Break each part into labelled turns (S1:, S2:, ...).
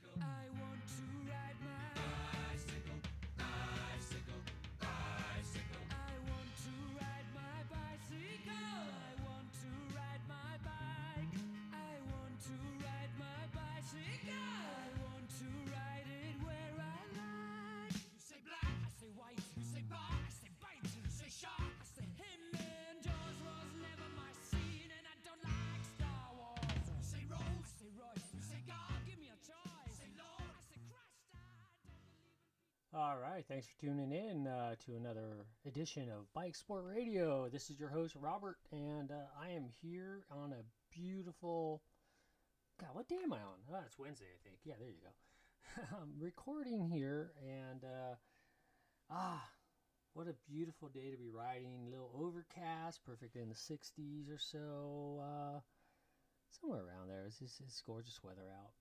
S1: I want to ride my bicycle, bicycle, bicycle. I want to ride my bicycle. I want to ride my bike. I want to ride my bicycle. I want to ride it where I like. You say black, I say white. You say bar, I say bite. You say shark, I say him. And Jaws was never my scene, and I don't like Star Wars. You say Rose, I say Royce. You say God, give me a choice. Say Lord, I say Christ. I don't believe in people.
S2: All right, thanks for tuning in to another edition of Bike Sport Radio. This is your host, Robert, and I am here on a beautiful... God, what day am I on? Oh, it's Wednesday, I think. Yeah, there you go. I'm recording here, and what a beautiful day to be riding. A little overcast, perfect in the 60s or so. Somewhere around there. It's gorgeous weather out.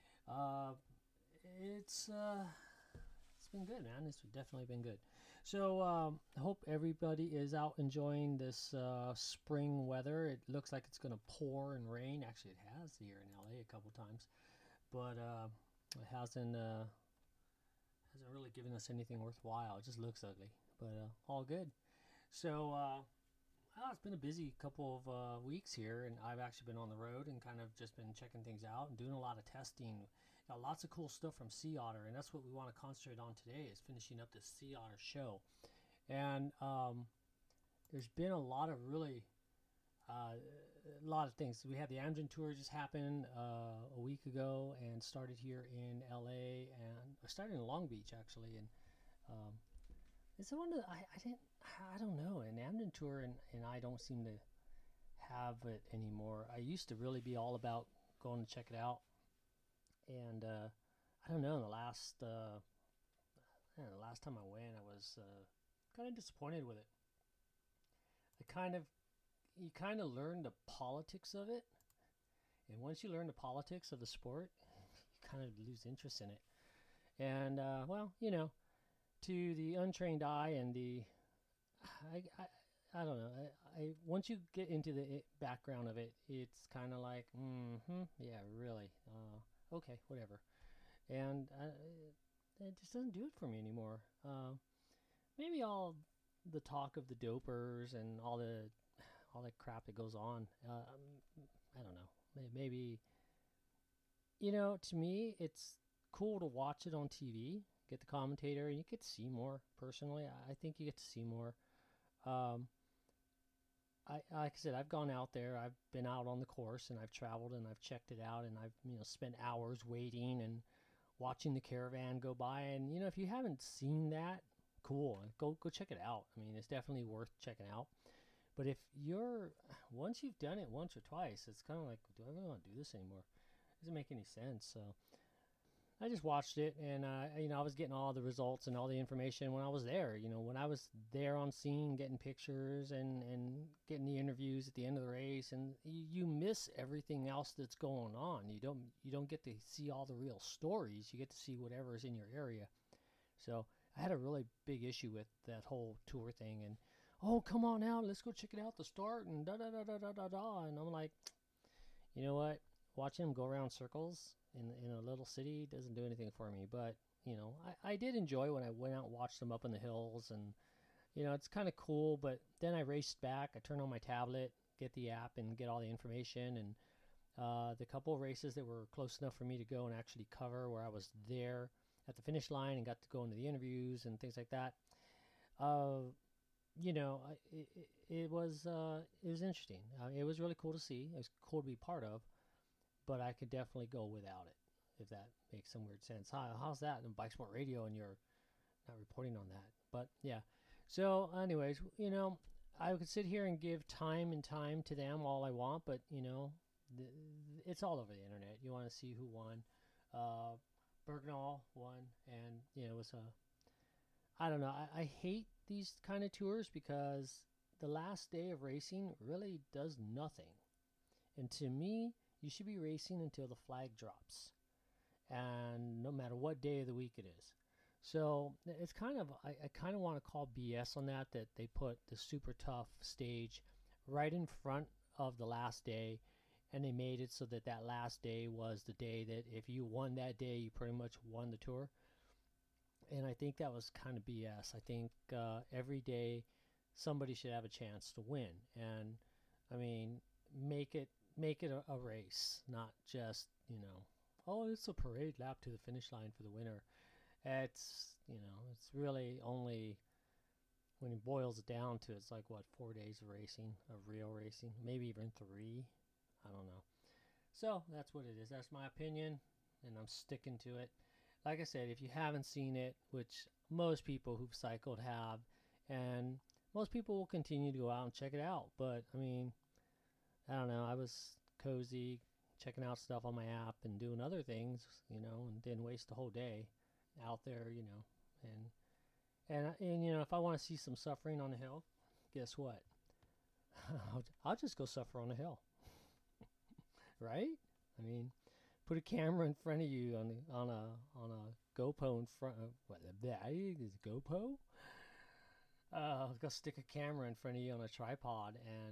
S2: It's been good, man. It's definitely been good. So I hope everybody is out enjoying this spring weather. It looks like it's going to pour and rain. Actually, it has here in LA a couple times, but it hasn't really given us anything worthwhile. It just looks ugly, but all good. So it's been a busy couple of weeks here, and I've actually been on the road and kind of just been checking things out and doing a lot of testing. Got lots of cool stuff from Sea Otter, and that's what we want to concentrate on today, is finishing up this Sea Otter show. And there's been a lot of things. We had the Amgen tour just happen a week ago and started here in LA, and I started in Long Beach actually, and it's one of the, I don't know, an Amgen tour and I don't seem to have it anymore. I used to really be all about going to check it out, and I don't know, the last time I went, I was kind of disappointed with it. You kind of learn the politics of it, and once you learn the politics of the sport, you kind of lose interest in it. And to the untrained eye and I don't know. Once you get into the background of it, it's kind of like, yeah, really, okay, whatever. And it just doesn't do it for me anymore. Maybe all the talk of the dopers and all that crap that goes on. I don't know. Maybe, to me, it's cool to watch it on TV. Get the commentator, and you get to see more. Personally, I think you get to see more. Like I said, I've gone out there. I've been out on the course, and I've traveled, and I've checked it out, and I've spent hours waiting and watching the caravan go by. And if you haven't seen that, cool, go check it out. I mean, it's definitely worth checking out. But once you've done it once or twice, it's kind of like, do I really want to do this anymore? It doesn't make any sense. So I just watched it, and I was getting all the results and all the information when I was there. When I was there on scene, getting pictures and getting the interviews at the end of the race, and you miss everything else that's going on. You don't get to see all the real stories. You get to see whatever is in your area. So I had a really big issue with that whole tour thing, and come on out, let's go check it out, the start, and da da da da da da da. And I'm like, you know what? Watching them go around circles in a little city doesn't do anything for me. But I did enjoy when I went out and watched them up in the hills, and it's kind of cool. But then I raced back. I turned on my tablet, get the app, and get all the information. And the couple of races that were close enough for me to go and actually cover, where I was there at the finish line and got to go into the interviews and things like that. It was interesting. It was really cool to see. It was cool to be part of. But I could definitely go without it, if that makes some weird sense. How's that in Bike Sport Radio and you're not reporting on that? But yeah. So anyways, I could sit here and give time to them all I want, but it's all over the internet. You want to see who won. Bergnall won, and it was I don't know. I hate these kind of tours because the last day of racing really does nothing. And to me, you should be racing until the flag drops, and no matter what day of the week it is. So it's kind of, I kind of want to call BS on that they put the super tough stage right in front of the last day, and they made it so that that last day was the day that if you won that day, you pretty much won the tour. And I think that was kind of BS. I think every day somebody should have a chance to win, and I mean, make it a race, not just oh, it's a parade lap to the finish line for the winner. It's really only when it boils it down to it's like what 4 days of racing, of real racing, maybe even 3. I don't know. So that's what it is. That's my opinion, and I'm sticking to it. Like I said, if you haven't seen it, which most people who've cycled have, and most people will continue to go out and check it out. But I mean, I don't know. I was cozy checking out stuff on my app and doing other things, and didn't waste the whole day out there, and if I want to see some suffering on the hill, guess what? I'll just go suffer on the hill, right? I mean, put a camera in front of you on a GoPro in front of what that is GoPro. Go stick a camera in front of you on a tripod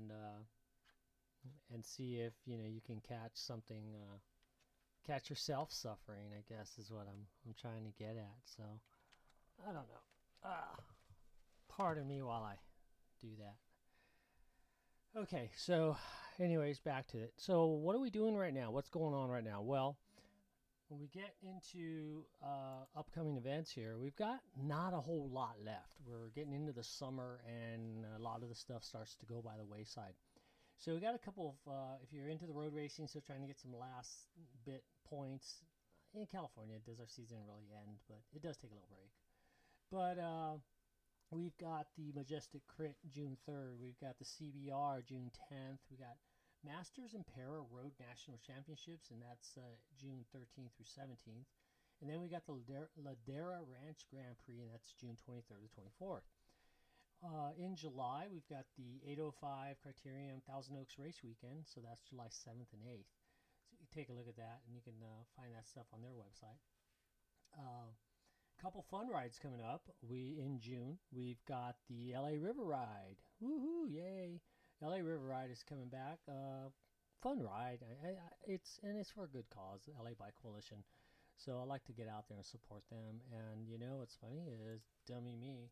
S2: and see if you can catch something, catch yourself suffering, I guess is what I'm trying to get at. So I don't know. Pardon me while I do that. Okay, so anyways, back to it. So what are we doing right now? What's going on right now? Well, when we get into upcoming events here, we've got not a whole lot left. We're getting into the summer, and a lot of the stuff starts to go by the wayside. So we got a couple of, if you're into the road racing, so trying to get some last bit points. In California, does our season really end? But it does take a little break. But we've got the Majestic Crit June 3rd. We've got the CBR June 10th. We got Masters and Para Road National Championships, and that's June 13th through 17th. And then we got the Ladera Ranch Grand Prix, and that's June 23rd to 24th. In July, we've got the 805 Criterium Thousand Oaks Race Weekend, so that's July 7th and 8th. So you can take a look at that, and you can find that stuff on their website. Couple fun rides coming up. In June, we've got the LA River Ride. Woohoo! Yay! LA River Ride is coming back. Fun ride. It's for a good cause. LA Bike Coalition. So I like to get out there and support them. And what's funny is dummy me.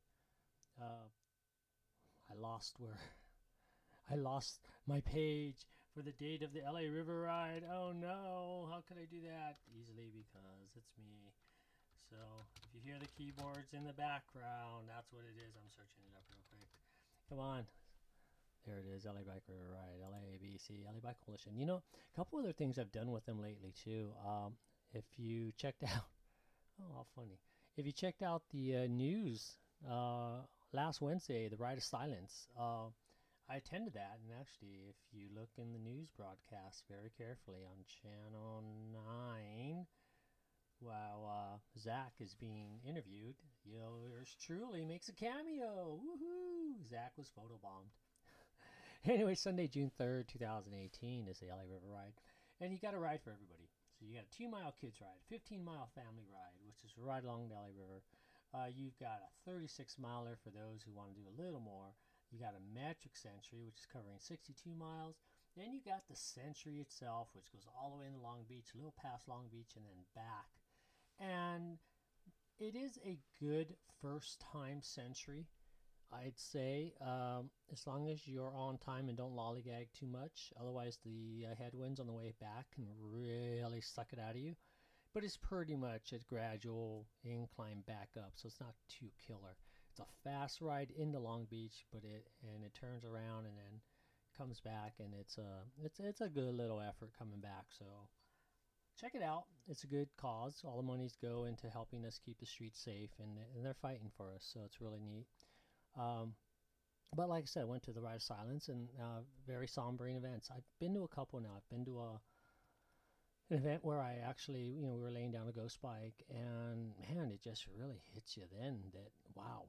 S2: I lost my page for the date of the LA River Ride. Oh no! How could I do that? Easily because it's me. So if you hear the keyboards in the background, that's what it is. I'm searching it up real quick. Come on. There it is, LA Bike River Ride, LABC, LA Bike Coalition. A couple other things I've done with them lately too. If you checked out, oh, how funny. If you checked out the news last Wednesday, the Ride of Silence, I attended that. And actually, if you look in the news broadcast very carefully on Channel 9, while Zach is being interviewed, yours truly makes a cameo. Woohoo! Zach was photobombed. Anyway, Sunday, June 3rd, 2018 is the LA River Ride. And you got a ride for everybody. So you got a 2-mile kids ride, 15-mile family ride, which is right along the LA River. You've got a 36-miler for those who want to do a little more. You got a metric century, which is covering 62 miles. Then you got the century itself, which goes all the way into Long Beach, a little past Long Beach, and then back. And it is a good first-time century, I'd say, as long as you're on time and don't lollygag too much. Otherwise, the headwinds on the way back can really suck it out of you. But it's pretty much a gradual incline back up, so it's not too killer. It's a fast ride into Long Beach, but it turns around and then comes back, and it's a good little effort coming back. So check it out. It's a good cause. All the monies go into helping us keep the streets safe, and they're fighting for us, so it's really neat. But like I said, I went to the Ride of Silence, and very sombering events. I've been to a couple now. I've been to an event where I actually, we were laying down a ghost bike, and man, it just really hits you then that, wow,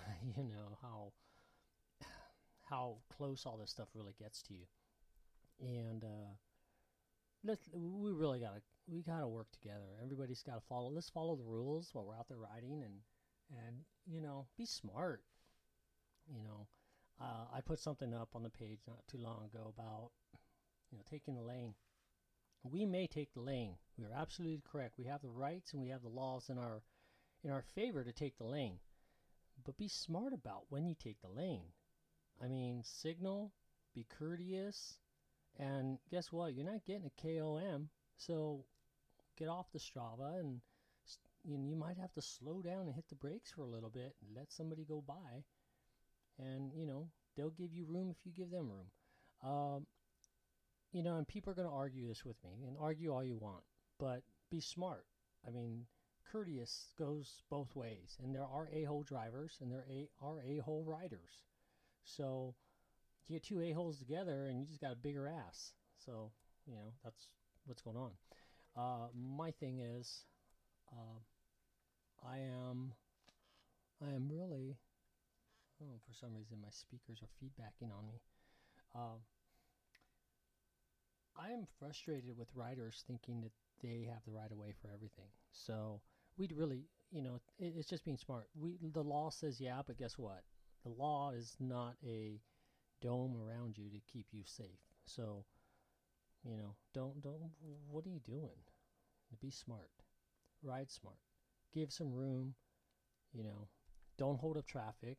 S2: how close all this stuff really gets to you. And we gotta work together. Everybody's gotta let's follow the rules while we're out there riding, and be smart. I put something up on the page not too long ago about taking the lane. We may take the lane. We are absolutely correct. We have the rights and we have the laws in our favor to take the lane. But be smart about when you take the lane. I mean, signal, be courteous, and guess what? You're not getting a KOM, so get off the Strava, and you might have to slow down and hit the brakes for a little bit and let somebody go by, and they'll give you room if you give them room. And people are going to argue this with me, and argue all you want, but be smart. I mean, courteous goes both ways, and there are a-hole drivers and there are a-hole riders. So you get two a-holes together and you just got a bigger ass. So that's what's going on. My thing is, I am really, for some reason my speakers are feedbacking on me. I am frustrated with riders thinking that they have the right of way for everything. So we'd really, it's just being smart. The law says yeah, but guess what? The law is not a dome around you to keep you safe. So, don't. What are you doing? Be smart. Ride smart. Give some room. Don't hold up traffic.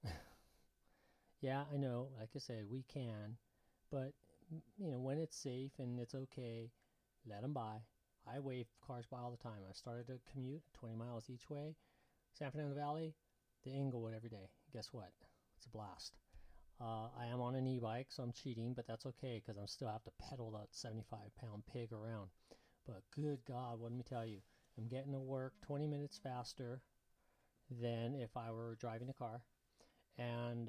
S2: Yeah, I know. Like I said, we can, but when it's safe and it's okay, let them by. I wave cars by all the time. I started to commute 20 miles each way, San Fernando Valley to Inglewood every day. Guess what? It's a blast. I am on an e-bike, so I'm cheating, but that's okay because I still have to pedal that 75-pound pig around. But good God, let me tell you, I'm getting to work 20 minutes faster than if I were driving a car, and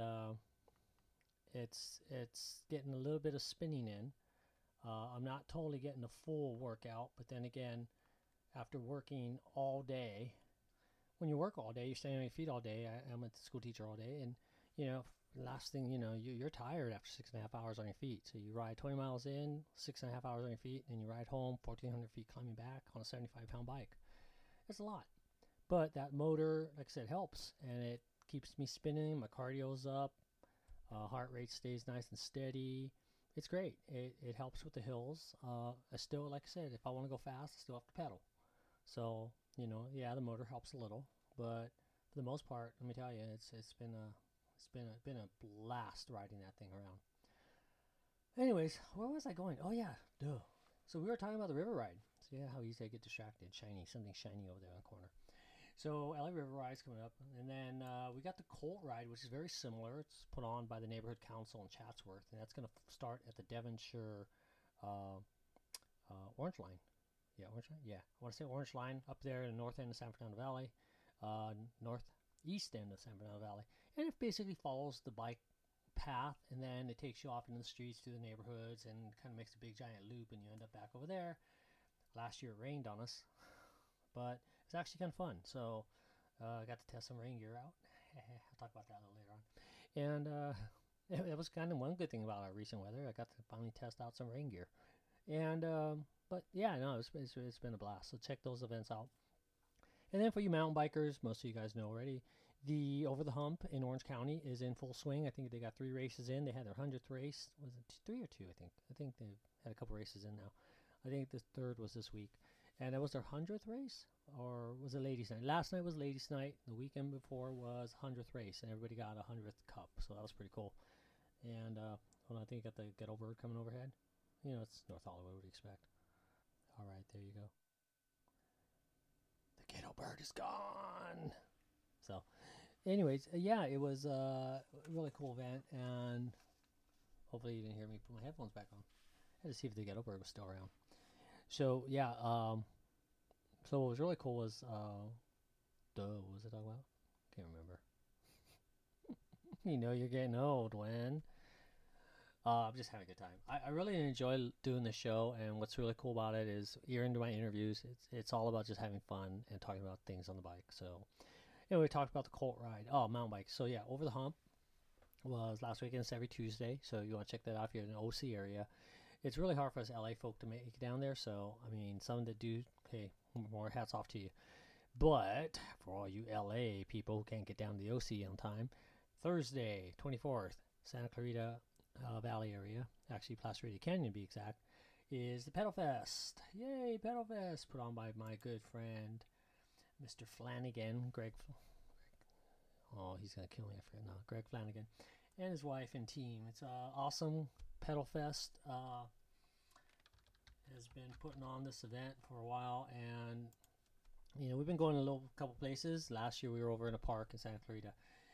S2: it's getting a little bit of spinning in. I'm not totally getting the full workout, but then again, after working all day, when you work all day, you're standing on your feet all day. I'm a school teacher all day, and last thing you're tired after 6.5 hours on your feet. So you ride 20 miles in, 6.5 hours on your feet, and you ride home 1,400 feet climbing back on a 75-pound bike. It's a lot, but that motor, like I said, helps, and it keeps me spinning. My cardio's up, heart rate stays nice and steady. It's great. It helps with the hills. I still, like I said, if I want to go fast, I still have to pedal. So the motor helps a little, but for the most part, let me tell you, it's been a blast riding that thing around. Anyways, where was I going? Oh yeah, duh. So we were talking about the river ride. So yeah, how easy I get distracted. Something shiny over there in the corner. So LA River Ride's coming up, and then we got the Colt Ride, which is very similar. It's put on by the Neighborhood Council in Chatsworth, and that's going to start at the Devonshire Orange Line. Yeah, Orange Line? Yeah, I want to say Orange Line up there in the north end of San Fernando Valley, northeast end of San Fernando Valley. And it basically follows the bike path, and then it takes you off into the streets through the neighborhoods and kind of makes a big giant loop, and you end up back over there. Last year it rained on us, but it's actually kind of fun. So I got to test some rain gear out. I'll talk about that a little later on. And it was kind of one good thing about our recent weather. I got to finally test out some rain gear. And but yeah, no, it's been a blast. So check those events out. And then for you mountain bikers, most of you guys know already, the Over the Hump in Orange County is in full swing. I think they got 3 races in. They had their 100th race. Was it 3 or 2? I think they've had a couple races in now. I think the 3rd was this week. And it was their 100th race, or was it ladies' night? Last night was ladies' night. The weekend before was 100th race, and everybody got a 100th cup. So that was pretty cool. And I think you got the Ghetto Bird coming overhead. It's North Hollywood. What do you expect? All right, there you go. The Ghetto Bird is gone. So, anyways, yeah, it was a really cool event, and hopefully you didn't hear me put my headphones back on. I had to see if the Ghetto Bird was still around. So yeah, so what was really cool was, what was it talking about? Can't remember. You're getting old, Len. I'm just having a good time. I really enjoy doing the show, and what's really cool about it is you're into my interviews. It's all about just having fun and talking about things on the bike. So anyway, we talked about the Colt Ride. Oh, mountain bike. So yeah, Over the Hump was last weekend. It's every Tuesday, so you want to check that out if you're in the OC area. It's really hard for us LA folk to make it down there, so, I mean, some that do, hey, more hats off to you. But for all you LA people who can't get down to the OC on time, Thursday, 24th, Santa Clarita Valley area, actually Placerita Canyon to be exact, is the Pedal Fest. Yay, Pedal Fest! Put on by my good friend, Mr. Flanagan, oh, he's going to kill me, I forget, no, Greg Flanagan, and his wife and team. It's awesome. Pedal Fest has been putting on this event for a while, and we've been going to a couple places. Last year we were over in a park in Santa Clarita.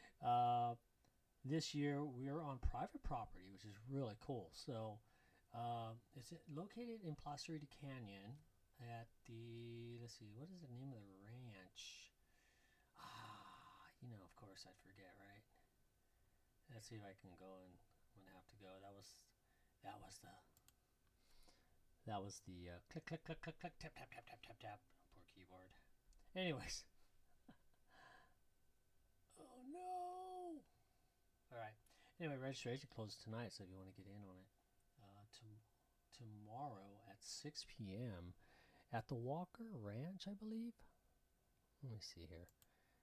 S2: This year we are on private property, which is really cool. So it's located in Placerita Canyon at the, let's see, what is the name of the ranch? Of course I'd forget, right? Let's see if I can go, and I'm gonna have to go. That was the click click click click click tap tap tap tap tap tap. Poor keyboard. Anyways. Oh no! Alright. Anyway, registration closes tonight, so if you want to get in on it. Tomorrow at 6 p.m. at the Walker Ranch, I believe. Let me see here.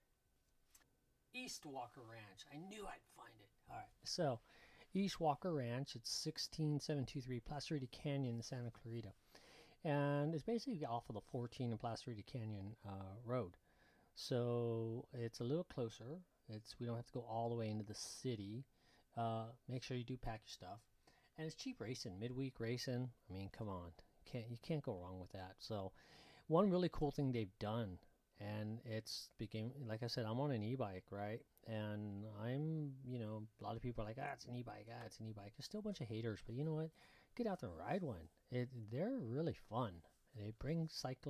S2: East Walker Ranch. I knew I'd find it. Alright, so East Walker Ranch, it's 16723 Placerita Canyon in Santa Clarita. And it's basically off of the 14 and Placerita Canyon road. So it's a little closer. We don't have to go all the way into the city. Make sure you do pack your stuff. And it's cheap racing, midweek racing. I mean, come on. You can't go wrong with that. So one really cool thing they've done, and it's became, like I said, I'm on an e-bike, right? And I'm, a lot of people are like, it's an e-bike, it's an e-bike. There's still a bunch of haters, but you know what? Get out there and ride one. They're really fun. They bring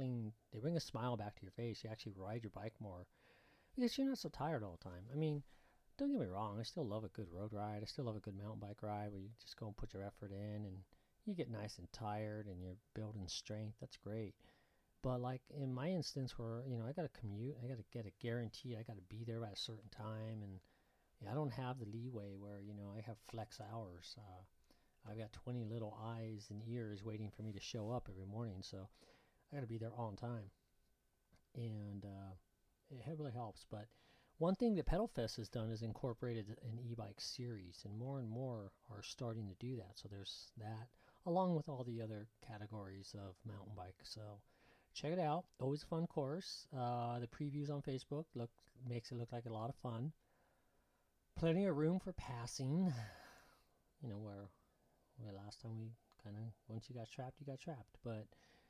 S2: a smile back to your face. You actually ride your bike more because you're not so tired all the time. I mean, don't get me wrong, I still love a good road ride. I still love a good mountain bike ride where you just go and put your effort in and you get nice and tired and you're building strength. That's great. But like in my instance where, I got to commute, I got to get a guarantee, I got to be there by a certain time, and I don't have the leeway where, I have flex hours. I've got 20 little eyes and ears waiting for me to show up every morning, so I got to be there on time. And it really helps. But one thing that Pedal Fest has done is incorporated an e-bike series, and more are starting to do that. So there's that, along with all the other categories of mountain bike. So check it out. Always a fun course. The previews on Facebook makes it look like a lot of fun. Plenty of room for passing. Where last time we once you got trapped, you got trapped. But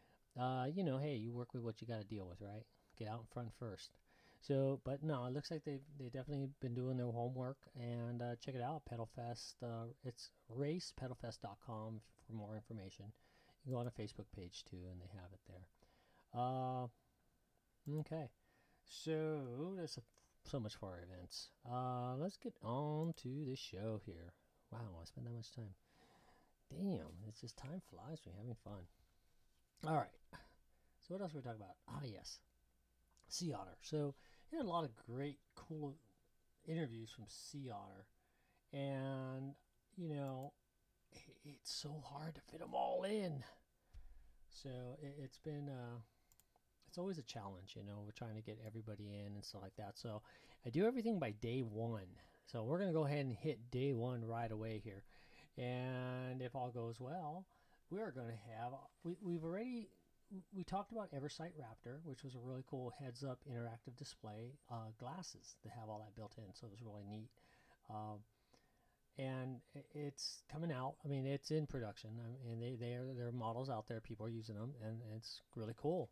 S2: hey, you work with what you got to deal with, right? Get out in front first. So, but no, it looks like they definitely been doing their homework, and check it out, Pedal Fest. It's racepedalfest.com for more information. You can go on a Facebook page too, and they have it there. Okay, so there's so much for our events. Let's get on to the show here. Wow, I spent that much time. Damn, it's just time flies when you're having fun. All right, so what else were we talking about? Yes, Sea Otter. So we had a lot of great, cool interviews from Sea Otter, and it's so hard to fit them all in. So it's been it's always a challenge. We're trying to get everybody in and stuff like that. So I do everything by day one. So we're gonna go ahead and hit day one right away here, and if all goes well, we're gonna have we talked about Eversight Raptor, which was a really cool heads-up interactive display glasses that have all that built in, so it was really neat. And it's coming out. I mean, it's in production, and there are models out there. People are using them, and it's really cool.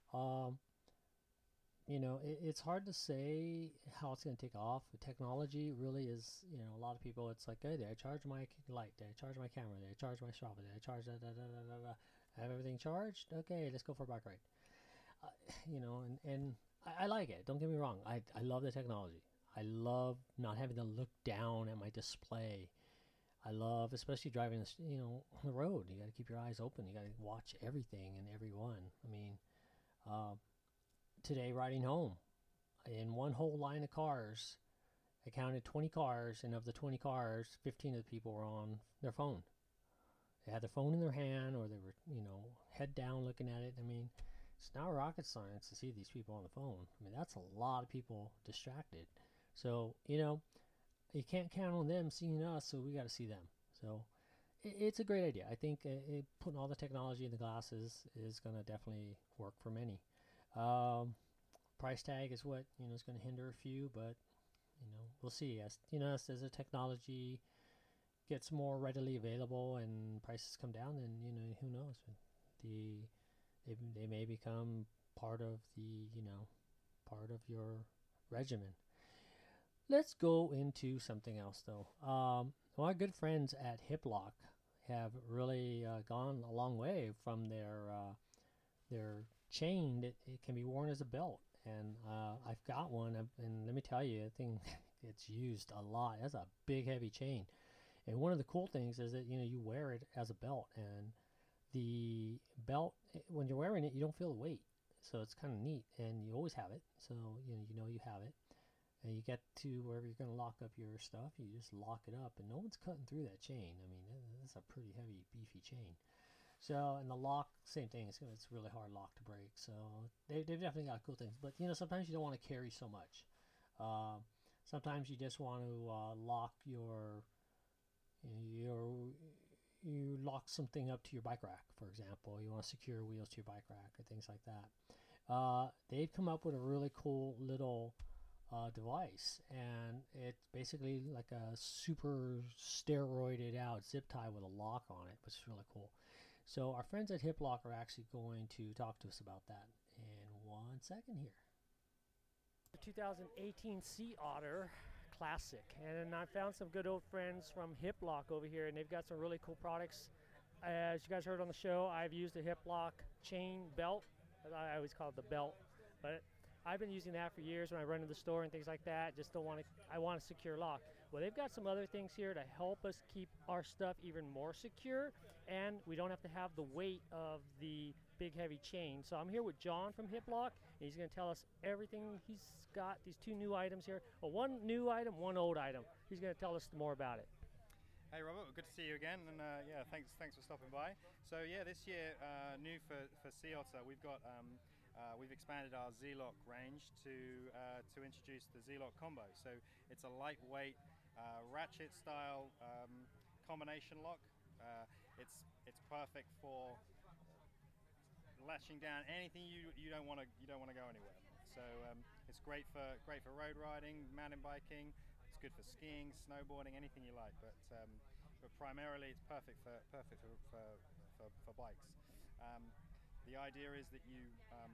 S2: It's hard to say how it's going to take off. The technology really is, a lot of people, it's like, hey, did I charge my light? Did I charge my camera? Did I charge my Strava? Did I charge da. I have everything charged? Okay, let's go for a bike ride. And I like it. Don't get me wrong. I love the technology. I love not having to look down at my display. I love, especially driving, on the road. You got to keep your eyes open. You got to watch everything and everyone. I mean, today riding home, in one whole line of cars, I counted 20 cars, and of the 20 cars, 15 of the people were on their phone. They had their phone in their hand, or they were, head down looking at it. I mean, it's not rocket science to see these people on the phone. I mean, that's a lot of people distracted. So, you can't count on them seeing us, so we got to see them. So it's a great idea. I think putting all the technology in the glasses is going to definitely work for many. Um, Price tag is what is going to hinder a few, but we'll see. As as the technology gets more readily available and prices come down, then who knows? The they may become part of the part of your regimen. Let's go into something else though. My good friends at HipLock have really gone a long way from their chain that it can be worn as a belt, and I've got one, and let me tell you, I think it's used a lot. That's a big, heavy chain, and one of the cool things is that you wear it as a belt, and the belt when you're wearing it, you don't feel the weight, so it's kind of neat, and you always have it, so you have it. And you get to wherever you're going to lock up your stuff, you just lock it up, and no one's cutting through that chain. I mean, that's a pretty heavy, beefy chain. So, and the lock, same thing. It's a really hard lock to break. So they've definitely got cool things. But sometimes you don't want to carry so much. Sometimes you just want to lock you lock something up to your bike rack, for example. You want to secure wheels to your bike rack or things like that. They've come up with a really cool little device, and it's basically like a super steroided out zip tie with a lock on it, which is really cool. So our friends at HipLock are actually going to talk to us about that in 1 second here. The 2018 Sea Otter Classic, and I found some good old friends from HipLock over here, and they've got some really cool products. As you guys heard on the show, I've used a HipLock chain belt. I always call it the belt, but I've been using that for years when I run to the store and things like that. I want a secure lock. Well, they've got some other things here to help us keep our stuff even more secure, and we don't have to have the weight of the big heavy chain. So I'm here with John from HipLock, and he's going to tell us everything. He's got these two new items here. Well, one new item, one old item. He's going to tell us more about it.
S3: Hey Robert, good to see you again, and thanks for stopping by. So this year, new for Sea Otter, we've expanded our Z-Lock range to introduce the Z-Lock combo. So it's a lightweight ratchet style combination lock. It's perfect for latching down anything you don't want to go anywhere. So it's great for road riding, mountain biking. It's good for skiing, snowboarding, anything you like. But primarily, it's perfect for bikes. The idea is that you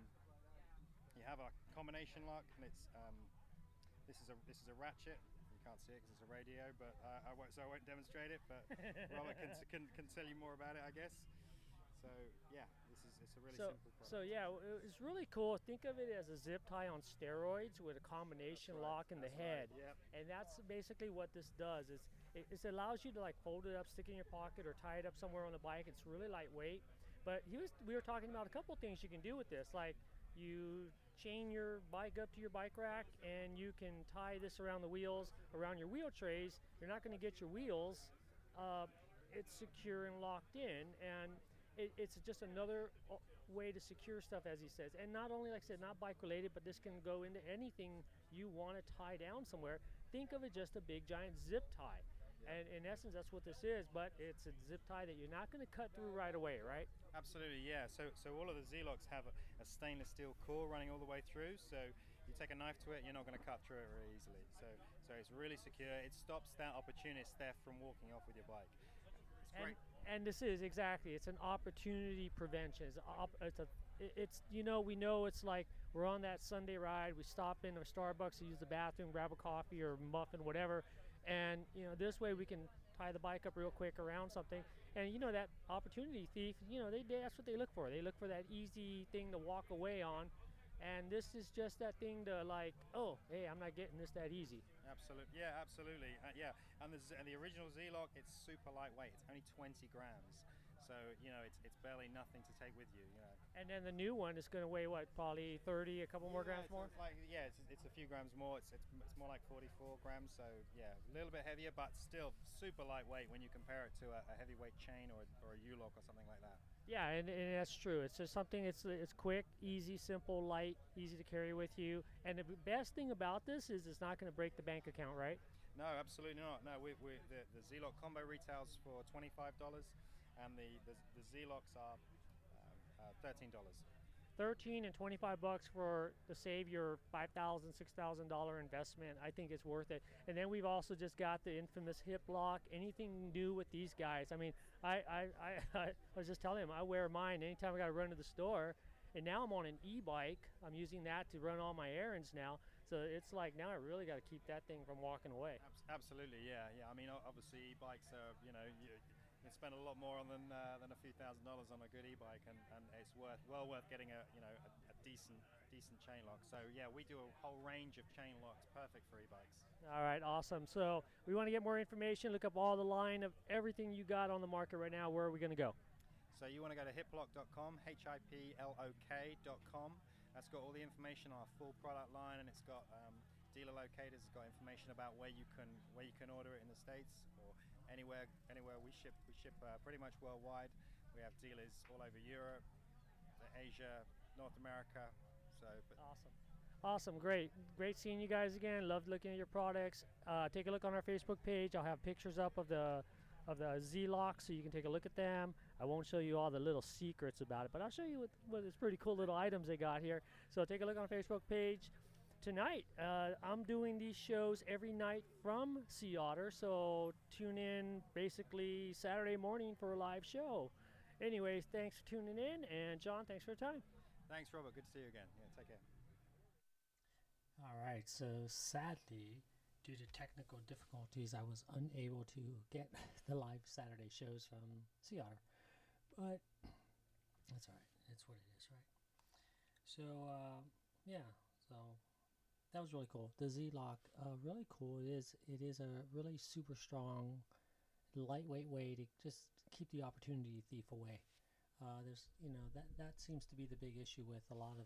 S3: have a combination lock, and it's this is a ratchet. You can't see it because it's a radio, but I won't demonstrate it. But Robert can tell you more about it, I guess. So it's a really simple product.
S2: So it's really cool. Think of it as a zip tie on steroids with a combination lock in the head.
S3: Right. Yep.
S2: And that's basically what this does. It allows you to like fold it up, stick it in your pocket, or tie it up somewhere on the bike. It's really lightweight. But we were talking about a couple of things you can do with this, like you chain your bike up to your bike rack, and you can tie this around the wheels, around your wheel trays. You're not going to get your wheels. It's secure and locked in, and it's just another way to secure stuff, as he says. And not only, like I said, not bike related, but this can go into anything you want to tie down somewhere. Think of it just a big giant zip tie. And in essence, that's what this is, but it's a zip tie that you're not going to cut through right away, right?
S3: Absolutely, yeah. So all of the Z-Locks have a stainless steel core running all the way through, so you take a knife to it, you're not going to cut through it very easily. So it's really secure. It stops that opportunist theft from walking off with your bike. It's great.
S2: And this is exactly, it's an opportunity prevention. We know it's like we're on that Sunday ride, we stop in a Starbucks to use the bathroom, grab a coffee or muffin, whatever, and this way we can tie the bike up real quick around something. And that opportunity thief, that's what they look for. They look for that easy thing to walk away on. And this is just that thing to like, oh, hey, I'm not getting this that easy.
S3: Absolutely, yeah, absolutely, yeah. And the original Z-Lock, it's super lightweight. It's only 20 grams, so it's barely nothing to take with you.
S2: And then the new one is going to weigh what, probably 30, a couple more grams more.
S3: It's a few grams more. It's more like 44 grams. So yeah, a little bit heavier, but still super lightweight when you compare it to a heavyweight chain or a U-Lock or something like that.
S2: Yeah, and that's true. It's just something. It's quick, easy, simple, light, easy to carry with you. And the best thing about this is it's not going to break the bank account, right?
S3: No, absolutely not. No, the Z-Lock combo retails for $25, and the Z-Locks are $13.
S2: 13 and 25 bucks for to save your $5,000, $6,000 investment. I think it's worth it. And then we've also just got the infamous hip lock. Anything new with these guys? I mean, I was just telling him I wear mine anytime I got to run to the store. And now I'm on an e-bike. I'm using that to run all my errands now. So it's like now I really got to keep that thing from walking away.
S3: Absolutely, yeah. I mean, obviously, e-bikes are, you can spend a lot more than a few $1,000s on a good e-bike, and it's well worth getting a decent chain lock. So yeah, we do a whole range of chain locks, perfect for e-bikes.
S2: All right, awesome. So we want to get more information. Look up all the line of everything you got on the market right now. Where are we going to go?
S3: So you want to go to hiplock.com, hiplok.com. That's got all the information on our full product line, and it's got dealer locators. It's got information about where you can order it in the States or anywhere we ship pretty much worldwide. We have dealers all over Europe, Asia, North America.
S2: Awesome, great seeing you guys again. Loved looking at your products. Take a look on our Facebook page. I'll have pictures up of the Z-Lock so you can take a look at them. I won't show you all the little secrets about it, but I'll show you what is pretty cool little items they got here. So take a look on our Facebook page. Tonight, I'm doing these shows every night from Sea Otter, so tune in basically Saturday morning for a live show. Anyways, thanks for tuning in, and John, thanks for your time.
S3: Thanks, Robert. Good to see you again. Yeah, take care.
S2: All right, so sadly, due to technical difficulties, I was unable to get the live Saturday shows from Sea Otter, but that's all right. It's what it is, right? So, yeah, so that was really cool. The Z-Lock, really cool. It is a really super strong, lightweight way to just keep the opportunity thief away. There's, that seems to be the big issue with a lot of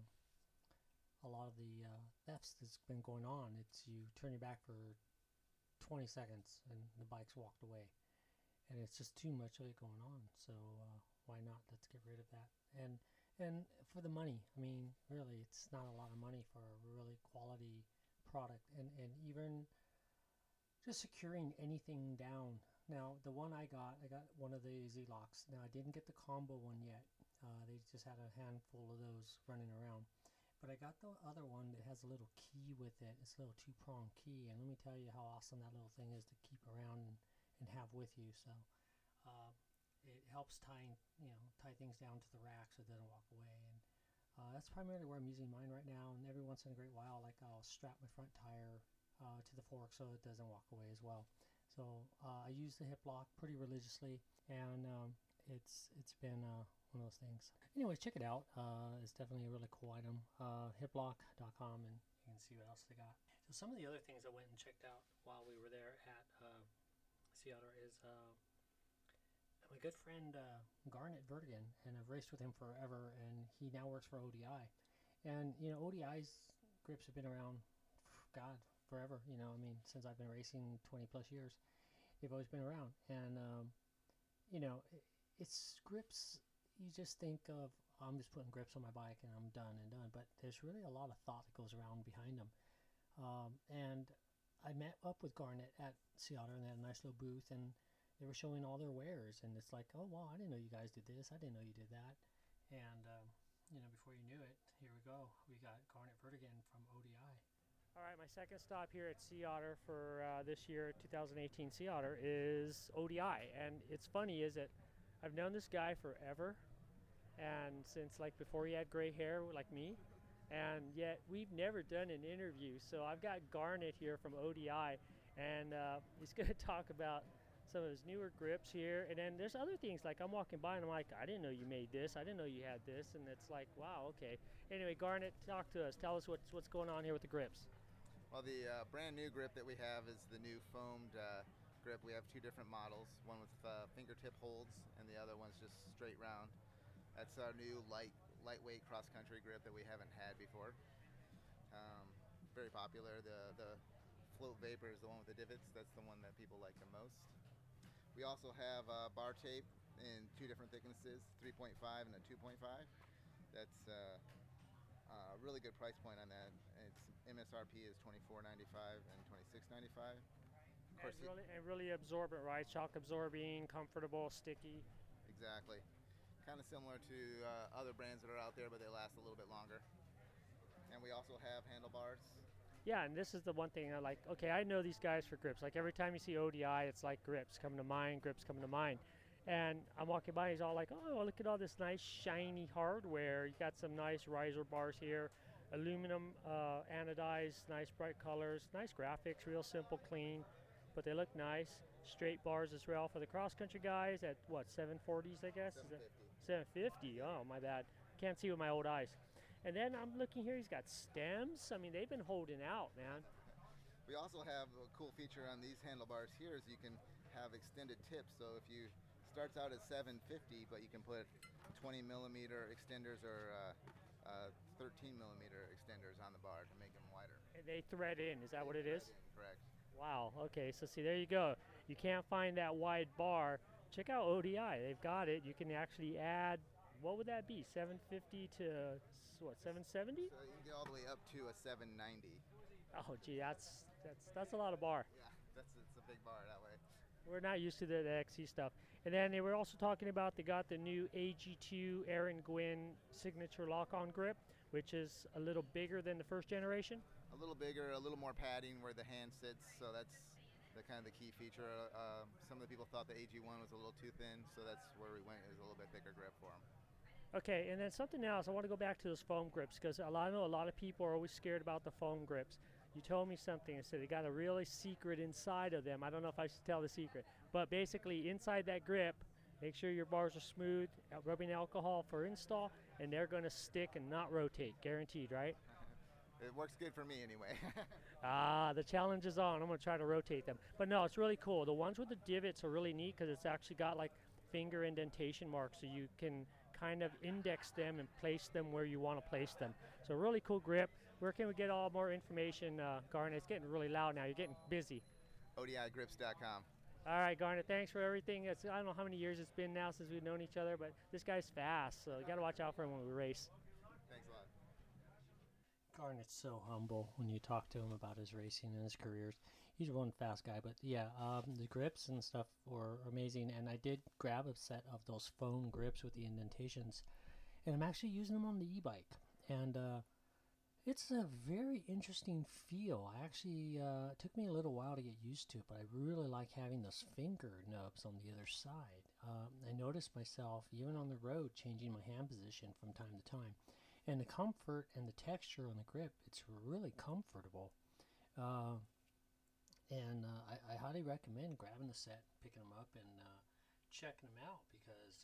S2: the thefts that's been going on. It's you turn your back for 20 seconds and the bike's walked away, and it's just too much of it going on. So why not? Let's get rid of that. And for the money, I mean, really, it's not a lot of money for a really quality product, and even just securing anything down. Now, the one I got one of the Z-Locks. Now, I didn't get the combo one yet. They just had a handful of those running around. But I got the other one that has a little key with it. It's a little 2-prong key, and let me tell you how awesome that little thing is to keep around and have with you. So it helps tie things down to the rack so it doesn't walk away. And that's primarily where I'm using mine right now. And every once in a great while, like I'll strap my front tire to the fork so it doesn't walk away as well. So I use the hip lock pretty religiously, and it's been one of those things. Anyways, check it out. It's definitely a really cool item. Hiplock.com, and you can see what else they got. So some of the other things I went and checked out while we were there at Sea Otter is my good friend Garnet Vertigan, and I've raced with him forever, and he now works for ODI. And ODI's grips have been around, God, forever. I mean, since I've been racing 20 plus years, they've always been around. And it's grips. You just think of, I'm just putting grips on my bike and I'm done, but there's really a lot of thought that goes around behind them. And I met up with Garnet at Sea Otter, and they had a nice little booth, and they were showing all their wares, and it's like, oh wow, I didn't know you guys did this, I didn't know you did that. And before you knew it, here we go, we got Garnet Vertigan from ODI. All right, my second stop here at Sea Otter for this year, 2018 Sea Otter, is ODI. And it's funny is that I've known this guy forever, and since like before he had gray hair like me, and yet we've never done an interview. So I've got Garnet here from ODI, and he's going to talk about some of his newer grips here. And then there's other things, like I'm walking by and I'm like, I didn't know you made this, I didn't know you had this, and it's like, wow, okay. Anyway, Garnet, talk to us. Tell us what's going on here with the grips.
S4: Well, the brand new grip that we have is the new foamed grip. We have two different models, one with fingertip holds and the other one's just straight round. That's our new lightweight cross-country grip that we haven't had before. Very popular. The Float Vapor is the one with the divots. That's the one that people like the most. We also have bar tape in two different thicknesses, 3.5 and a 2.5. That's a really good price point on that. Its MSRP is $24.95 and $26.95. Of course,
S5: And really absorbent, right? Shock absorbing, comfortable, sticky.
S4: exactly. Kind of similar to other brands that are out there, but they last a little bit longer. And we also have handlebars.
S5: Yeah, and this is the one thing I like. Okay, I know these guys for grips. Like every time you see ODI, it's like grips coming to mind, grips coming to mind. And I'm walking by, he's all like, oh, look at all this nice shiny hardware. You got some nice riser bars here, aluminum anodized, nice bright colors, nice graphics, real simple, clean, but they look nice. Straight bars as well for the cross country guys at what, 740s, I guess? Is that 750? Oh, my bad. Can't see with my old eyes. And then I'm looking here, he's got stems. I mean, they've been holding out, man.
S4: We also have a cool feature on these handlebars here is you can have extended tips. So if you starts out at 750, but you can put 20 millimeter extenders or 13 millimeter extenders on the bar to make them wider.
S5: And they thread in, is that what it is?
S4: Correct.
S5: Wow, okay, so see, there you go. You can't find that wide bar. Check out ODI, they've got it. You can actually add, what would that be, 750 to, what, 770?
S4: So you can get all the way up to a 790.
S5: Oh, gee, that's a lot of bar.
S4: Yeah, it's a big bar that way.
S5: We're not used to the XC stuff. And then they were also talking about they got the new AG2 Aaron Gwin signature lock-on grip, which is a little bigger than the first generation.
S4: A little bigger, a little more padding where the hand sits, so that's the kind of the key feature. Some of the people thought the AG1 was a little too thin, so that's where we went, is a little bit thicker grip for them.
S5: Okay, and then something else. I want to go back to those foam grips because I know a lot of people are always scared about the foam grips. You told me something and said they got a really secret inside of them. I don't know if I should tell the secret, but basically inside that grip, make sure your bars are smooth, rubbing alcohol for install, and they're going to stick and not rotate, guaranteed, right?
S4: It works good for me anyway.
S5: The challenge is on. I'm going to try to rotate them. But no, it's really cool. The ones with the divots are really neat because it's actually got like finger indentation marks, so you can kind of index them and place them where you want to place them. So really cool grip. Where can we get all more information, Garnet? It's getting really loud now. You're getting busy.
S4: ODIgrips.com.
S5: All right, Garnet, thanks for everything. I don't know how many years it's been now since we've known each other, but this guy's fast, so you got to watch out for him when we race.
S4: Thanks a lot.
S2: Garnet's so humble when you talk to him about his racing and his careers. He's one fast guy, but yeah, the grips and stuff were amazing, and I did grab a set of those foam grips with the indentations, and I'm actually using them on the e-bike, and it's a very interesting feel. I actually, it took me a little while to get used to it, but I really like having those finger nubs on the other side. I noticed myself, even on the road, changing my hand position from time to time. And the comfort and the texture on the grip, it's really comfortable. I highly recommend grabbing the set, picking them up, and checking them out because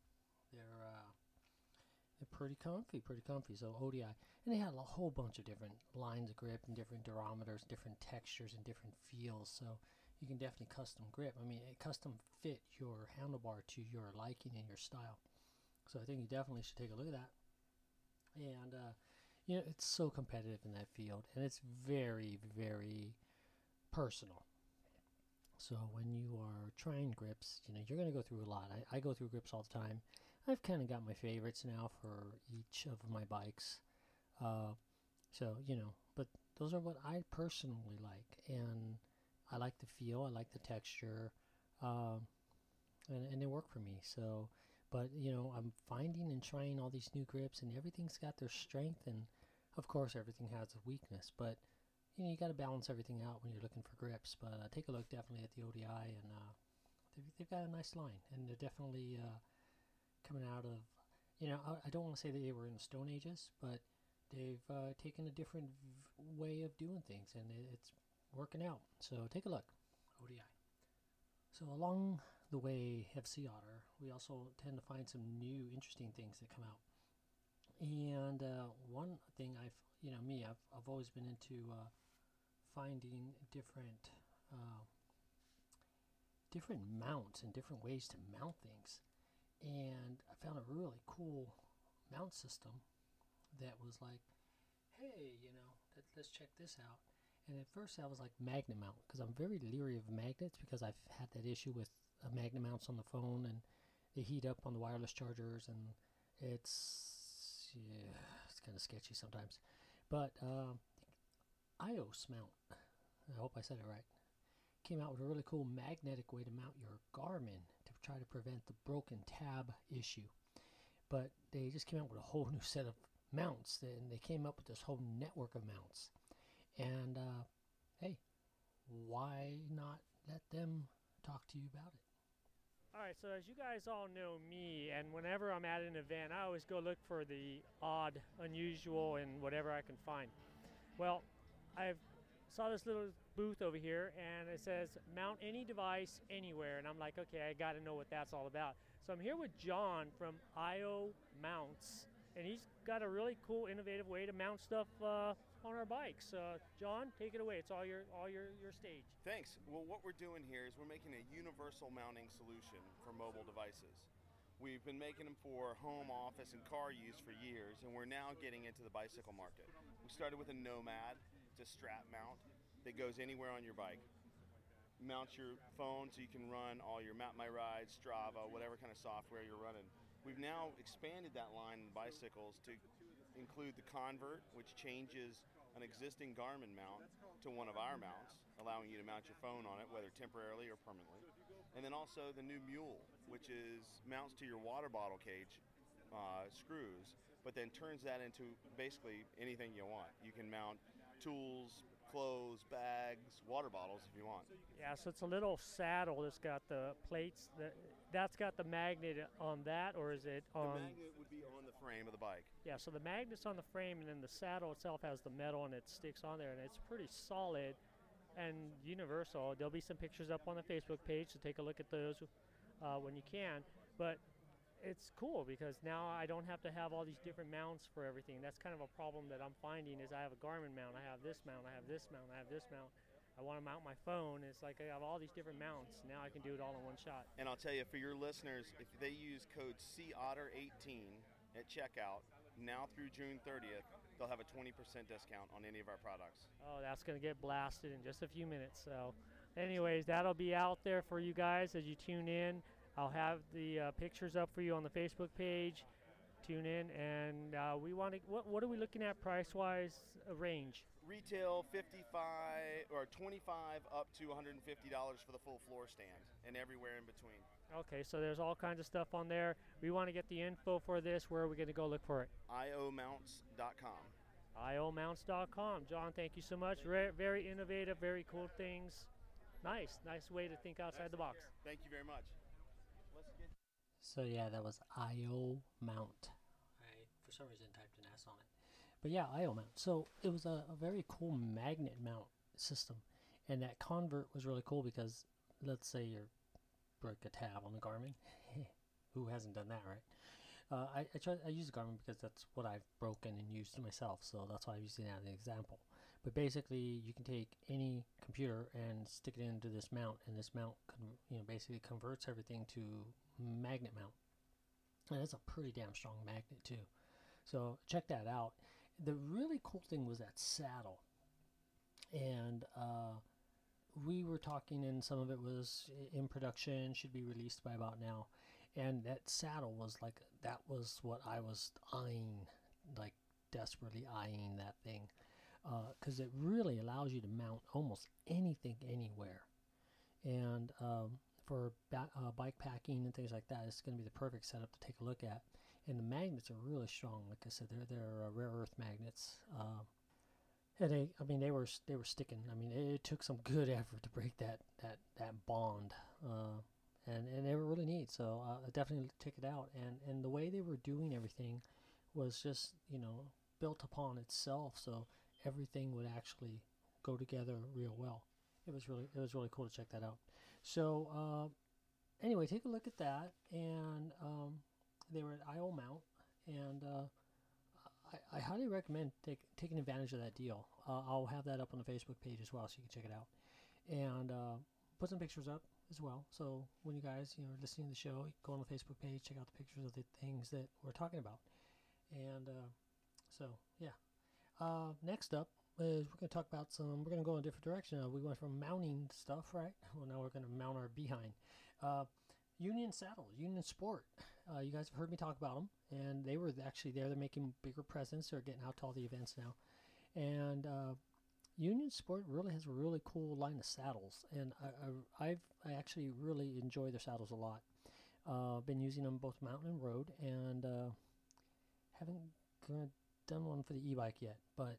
S2: they're pretty comfy. So ODI, and they had a whole bunch of different lines of grip and different durometers, different textures, and different feels. So you can definitely custom grip. I mean, custom fit your handlebar to your liking and your style. So I think you definitely should take a look at that. And it's so competitive in that field, and it's very, very personal. So when you are trying grips, you're going to go through a lot. I go through grips all the time. I've kind of got my favorites now for each of my bikes. But those are what I personally like, and I like the feel, I like the texture, and they work for me. So, but I'm finding and trying all these new grips, and everything's got their strength, and of course everything has a weakness. But you got to balance everything out when you're looking for grips. But take a look definitely at the ODI, and they've got a nice line, and they're definitely coming out of, I don't want to say that they were in the Stone Ages, but they've taken a different way of doing things, and it's working out. So take a look, ODI. So along the way of Sea Otter, we also tend to find some new interesting things that come out. And one thing I've always been into finding different mounts and different ways to mount things. And I found a really cool mount system that was like, hey, let's check this out. And at first I was like, magnet mount, because I'm very leery of magnets because I've had that issue with magnet mounts on the phone, and they heat up on the wireless chargers, and it's kind of sketchy sometimes. But iOS mount, I hope I said it right, came out with a really cool magnetic way to mount your Garmin to try to prevent the broken tab issue. But they just came out with a whole new set of mounts, and they came up with this whole network of mounts. And hey, why not let them talk to you about it?
S5: All right, so as you guys all know me, and whenever I'm at an event, I always go look for the odd, unusual, and whatever I can find. Well, I saw this little booth over here, and it says mount any device anywhere, and I'm like, okay, I got to know what that's all about. So I'm here with John from IO Mounts, and he's got a really cool, innovative way to mount stuff on our bikes. John, take it away. It's all your stage.
S6: Thanks. Well, what we're doing here is we're making a universal mounting solution for mobile devices. We've been making them for home, office, and car use for years, and we're now getting into the bicycle market. We started with a Nomad. It's a strap mount that goes anywhere on your bike. Mounts your phone so you can run all your Map My Ride, Strava, whatever kind of software you're running. We've now expanded that line in bicycles to include the Convert, which changes an existing Garmin mount to one of our mounts, allowing you to mount your phone on it, whether temporarily or permanently. And then also the new Mule, which is mounts to your water bottle cage screws, but then turns that into basically anything you want. You can mount tools, clothes, bags, water bottles if you want.
S5: Yeah, so it's a little saddle that's got the plates. That's got the magnet on that, or is it on?
S6: The magnet would be on the frame of the bike.
S5: Yeah, so the magnet's on the frame, and then the saddle itself has the metal, and it sticks on there, and it's pretty solid and universal. There'll be some pictures up on the Facebook page, so take a look at those when you can. But it's cool because now I don't have to have all these different mounts for everything. That's kind of a problem that I'm finding is I have a Garmin mount, I have this mount, I have this mount, I have this mount. I want to mount my phone. It's like I have all these different mounts. Now I can do it all in one shot.
S6: And I'll tell you, for your listeners, if they use code COTTER18 at checkout, now through June 30th, they'll have a 20% discount on any of our products.
S5: Oh, that's going to get blasted in just a few minutes. So anyways, that'll be out there for you guys as you tune in. I'll have the pictures up for you on the Facebook page. Tune in, and we want to. What are we looking at price-wise? Range.
S6: Retail $55 or $25 up to $150 for the full floor stand, and everywhere in between.
S5: Okay, so there's all kinds of stuff on there. We want to get the info for this. Where are we going to go look for it?
S6: iomounts.com.
S5: iomounts.com. John, thank you so much. Very innovative, very cool things. Nice way to think outside the box.
S6: Thank you very much.
S2: So yeah, that was IO Mount. I for some reason typed an S on it. But yeah, IO Mount. So it was a very cool magnet mount system. And that Convert was really cool because let's say you break a tab on the Garmin. Who hasn't done that, right? I use the Garmin because that's what I've broken and used myself. So that's why I'm using that as an example. But basically, you can take any computer and stick it into this mount, and this mount basically converts everything to magnet mount. And it's a pretty damn strong magnet too. So check that out. The really cool thing was that saddle. And we were talking, and some of it was in production, should be released by about now. And that saddle was that was what I was eyeing, like desperately eyeing that thing. Because it really allows you to mount almost anything anywhere. And for bike packing and things like that, it's going to be the perfect setup to take a look at. And the magnets are really strong. Like I said, they're rare earth magnets. And they were sticking. I mean, it took some good effort to break that bond. And they were really neat. So definitely check it out. And the way they were doing everything was just built upon itself. So everything would actually go together real well. It was really cool to check that out. So anyway, take a look at that, and they were at IO Mount, and I highly recommend taking advantage of that deal. I'll have that up on the Facebook page as well, so you can check it out, and put some pictures up as well. So when you guys are listening to the show, go on the Facebook page, check out the pictures of the things that we're talking about, and so yeah. Next up is we're going to talk about we're going to go in a different direction. We went from mounting stuff, right? Well, now we're going to mount our behind. Union Saddles, Union Sport. You guys have heard me talk about them, and they were actually there. They're making bigger presence. They're getting out to all the events now. And Union Sport really has a really cool line of saddles, and I actually really enjoy their saddles a lot. Been using them both mountain and road, and haven't done one for the e-bike yet, but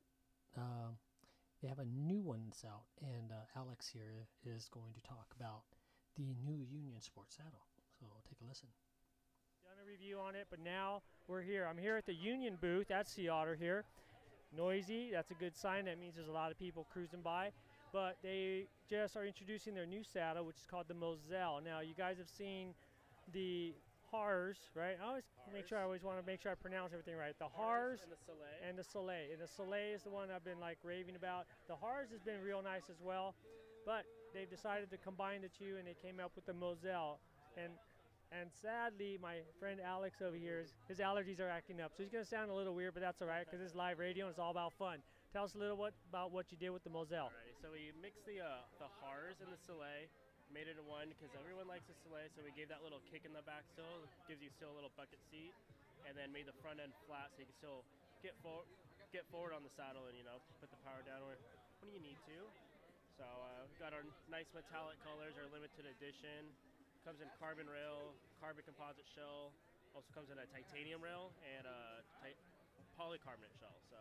S2: they have a new one that's out, and Alex here is going to talk about the new Union Sport saddle. So take a listen.
S5: Done a review on it, but now we're here. I'm here at the Union booth at Sea Otter here. Noisy, that's a good sign. That means there's a lot of people cruising by. But they just are introducing their new saddle, which is called the Moselle. Now, you guys have seen the Harz, right? I always want to make sure I pronounce everything right. The Harz
S7: and the Soleil.
S5: and the Soleil. And the Soleil is the one I've been like raving about. The Harz has been real nice as well, but they've decided to combine the two, and they came up with the Moselle. And sadly, my friend Alex over here, his allergies are acting up. So he's going to sound a little weird, but that's all right because it's live radio and it's all about fun. Tell us a little about what you did with the Moselle.
S7: Alrighty, so we mixed the Harz and the Soleil, made it into one because everyone likes the Soleil, so we gave that little kick in the back still, gives you still a little bucket seat, and then made the front end flat so you can still get forward on the saddle and, you know, put the power down when you need to. So we got our nice metallic colors, our limited edition. Comes in carbon rail, carbon composite shell. Also comes in a titanium rail and a polycarbonate shell. So,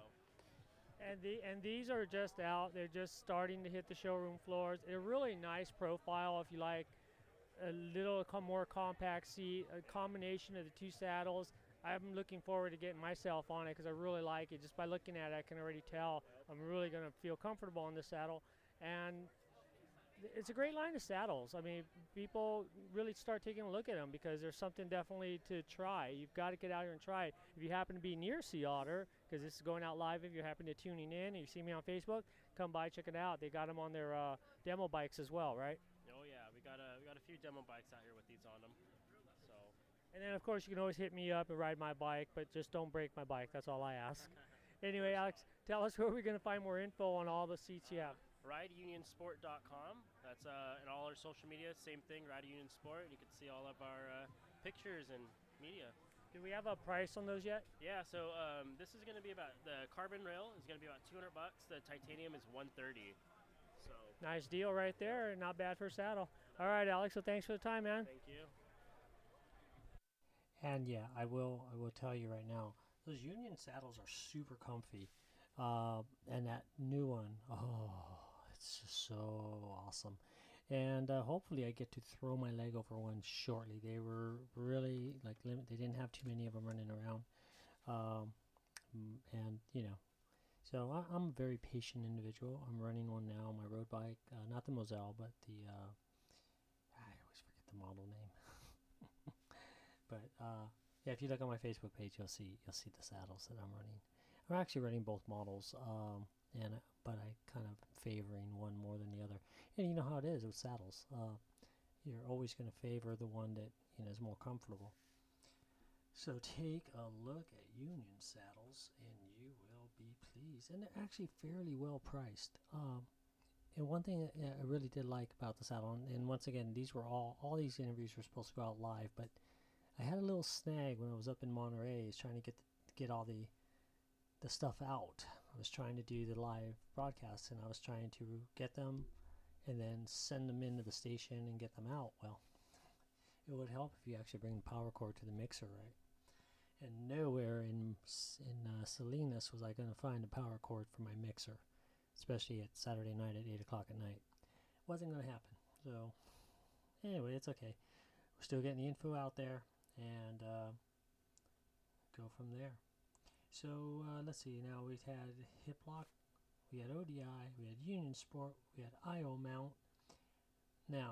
S5: and these are just out. They're just starting to hit the showroom floors. A really nice profile if you like a little more compact seat, a combination of the two saddles. I'm looking forward to getting myself on it because I really like it. Just by looking at it, I can already tell I'm really going to feel comfortable in this saddle. And it's a great line of saddles. I mean, people really start taking a look at them because there's something definitely to try. You've got to get out here and try it. If you happen to be near Sea Otter, because this is going out live, if you happen to tuning in and you see me on Facebook, come by, check it out. They got them on their demo bikes as well, right?
S7: oh yeah, we got a few demo bikes out here with these on them. So,
S5: And then, of course, you can always hit me up and ride my bike, but just don't break my bike. That's all I ask. Anyway, Alex, tell us where we're going to find more info on all the seats you have.
S7: rideunionsport.com. That's in all our social media. Same thing, Ride Union Sport. You can see all of our pictures and media.
S5: Do we have a price on those yet?
S7: Yeah, so this is going to be about, the carbon rail is going to be about $200. The titanium is $130. So
S5: Nice deal right there. Not bad for a saddle. All right, Alex. So thanks for the time, man.
S7: thank you.
S2: And yeah, I will tell you right now, those Union saddles are super comfy. And that new one, it's just so awesome. And hopefully I get to throw my leg over one shortly. They were really like they didn't have too many of them running around. And you know, so I'm a very patient individual. I'm running one now, my road bike, not the Moselle, but the I always forget the model name. But yeah, if you look on my Facebook page, you'll see the saddles that I'm running. I'm actually running both models, but I kind of favoring one more than the other. And you know how it is with saddles. You're always going to favor the one that is more comfortable. So take a look at Union saddles, and you will be pleased. And they're actually fairly well priced. And one thing that I really did like about the saddle, and once again, these were all these interviews were supposed to go out live, but I had a little snag when I was up in Monterey, is trying to get all the stuff out. I was trying to do the live broadcasts, and I was trying to get them and then send them into the station and get them out. Well, it would help if you actually bring the power cord to the mixer, right? And nowhere in Salinas was I going to find a power cord for my mixer, especially at Saturday night at 8 o'clock at night. Wasn't going to happen. So anyway, it's okay. We're still getting the info out there, and go from there. So let's see. Now we've had Hiplock, we had ODI, we had Union Sport, we had IO Mount. Now,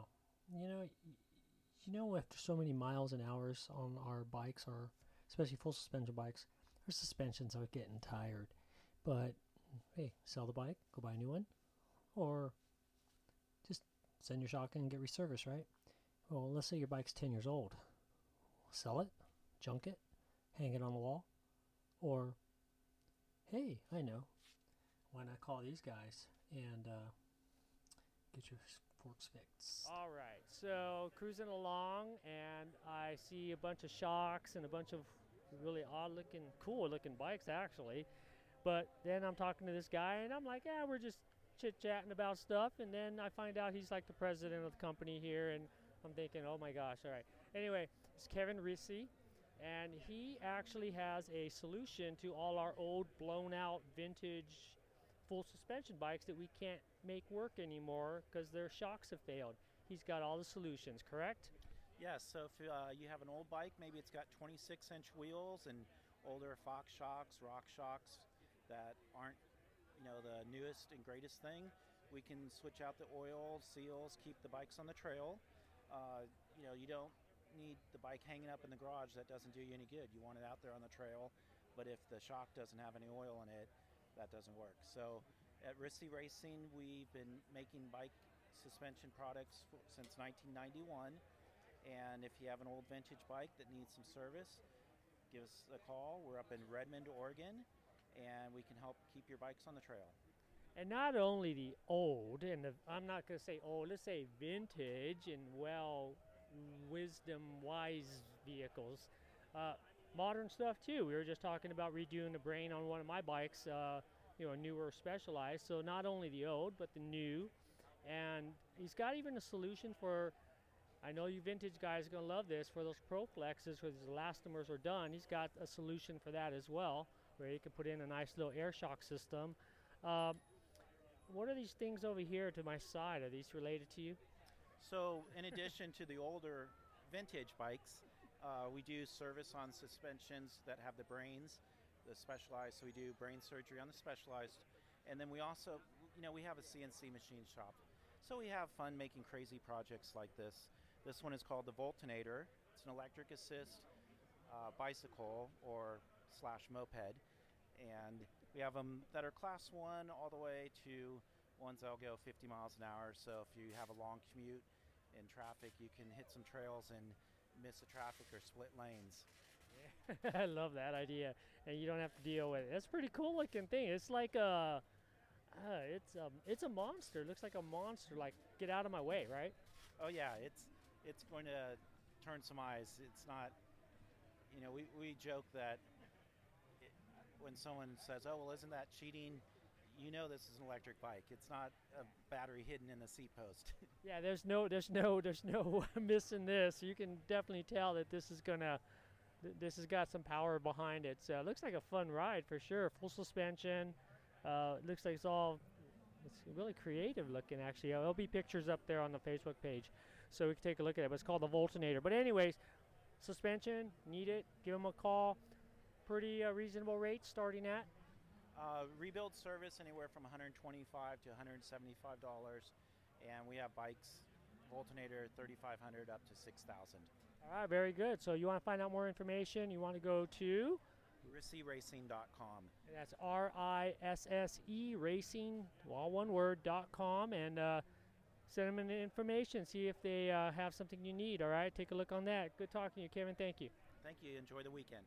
S2: you know, after so many miles and hours on our bikes, or especially full suspension bikes, our suspensions are getting tired. But hey, sell the bike, go buy a new one, or just send your shotgun and get reserviced, right? Well, let's say your bike's 10 years old. Sell it, junk it, hang it on the wall, or hey, I know, why not call these guys and get your forks fixed?
S5: All right, so cruising along, and I see a bunch of shocks and a bunch of really cool looking bikes, actually. But then I'm talking to this guy, and I'm like, yeah, we're just chit-chatting about stuff, and then I find out he's like the president of the company here, and I'm thinking, oh my gosh, all right. Anyway, it's Kevin Risi, and he actually has a solution to all our old, blown-out, vintage, full suspension bikes that we can't make work anymore because their shocks have failed. He's got all the solutions, correct?
S8: Yes, so if you have an old bike, maybe it's got 26-inch wheels and older Fox shocks, Rock shocks that aren't, the newest and greatest thing, we can switch out the oil, seals, keep the bikes on the trail. You don't need the bike hanging up in the garage. That doesn't do you any good. You want it out there on the trail, but if the shock doesn't have any oil in it, that doesn't work. So at Risi Racing, we've been making bike suspension products since 1991. And if you have an old vintage bike that needs some service, give us a call. We're up in Redmond, Oregon, and we can help keep your bikes on the trail.
S5: And not only the old, and I'm not going to say old, let's say vintage and wisdom-wise vehicles. Modern stuff too. We were just talking about redoing the brain on one of my bikes, newer Specialized. So not only the old, but the new. And he's got even a solution for, I know you vintage guys are going to love this, for those ProFlexes where the elastomers are done. He's got a solution for that as well, where you can put in a nice little air shock system. What are these things over here to my side? Are these related to you?
S8: So in addition to the older vintage bikes, we do service on suspensions that have the brains, the Specialized. So we do brain surgery on the Specialized. And then we also, we have a CNC machine shop. So we have fun making crazy projects like this. This one is called the Voltinator. It's an electric assist bicycle or / moped. And we have them that are class 1 all the way to ones that'll go 50 miles an hour. So if you have a long commute in traffic, you can hit some trails and miss the traffic or split lanes.
S5: I love that idea. And you don't have to deal with it. That's a pretty cool looking thing. It's like it's a monster. It looks like a monster. Like, get out of my way, right?
S8: Oh yeah, it's going to turn some eyes. It's not, we joke that when someone says, oh, well, isn't that cheating? This is an electric bike. It's not a battery hidden in the seat post.
S5: Yeah, there's no missing this. You can definitely tell that this has got some power behind it. So it looks like a fun ride for sure. Full suspension. It looks like it's really creative looking, actually. There'll be pictures up there on the Facebook page, so we can take a look at it. But it's called the Voltinator. But anyways, suspension, need it, give them a call. Pretty reasonable rates starting at?
S8: Rebuild service anywhere from $125 to $175, and we have bikes, Voltinator $3,500 up to $6,000.
S5: All right, very good. So you want to find out more information, you want to go to?
S8: RisiRacing.com.
S5: And that's RISSE Racing, all one word, .com, and send them the information, see if they have something you need, all right? Take a look on that. Good talking to you, Kevin. Thank you.
S8: Thank you. Enjoy the weekend.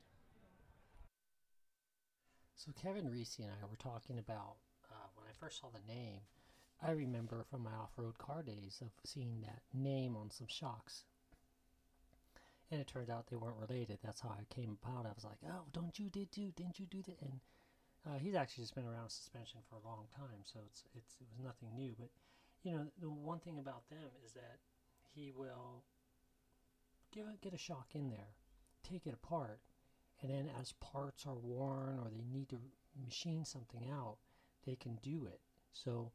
S2: So Kevin Risi and I were talking about, when I first saw the name, I remember from my off-road car days of seeing that name on some shocks. And it turned out they weren't related. That's how I came about. I was like, oh, didn't you do that? And he's actually just been around suspension for a long time, so it was nothing new. But, the one thing about them is that he will get a shock in there, take it apart, and then as parts are worn or they need to machine something out, they can do it. So,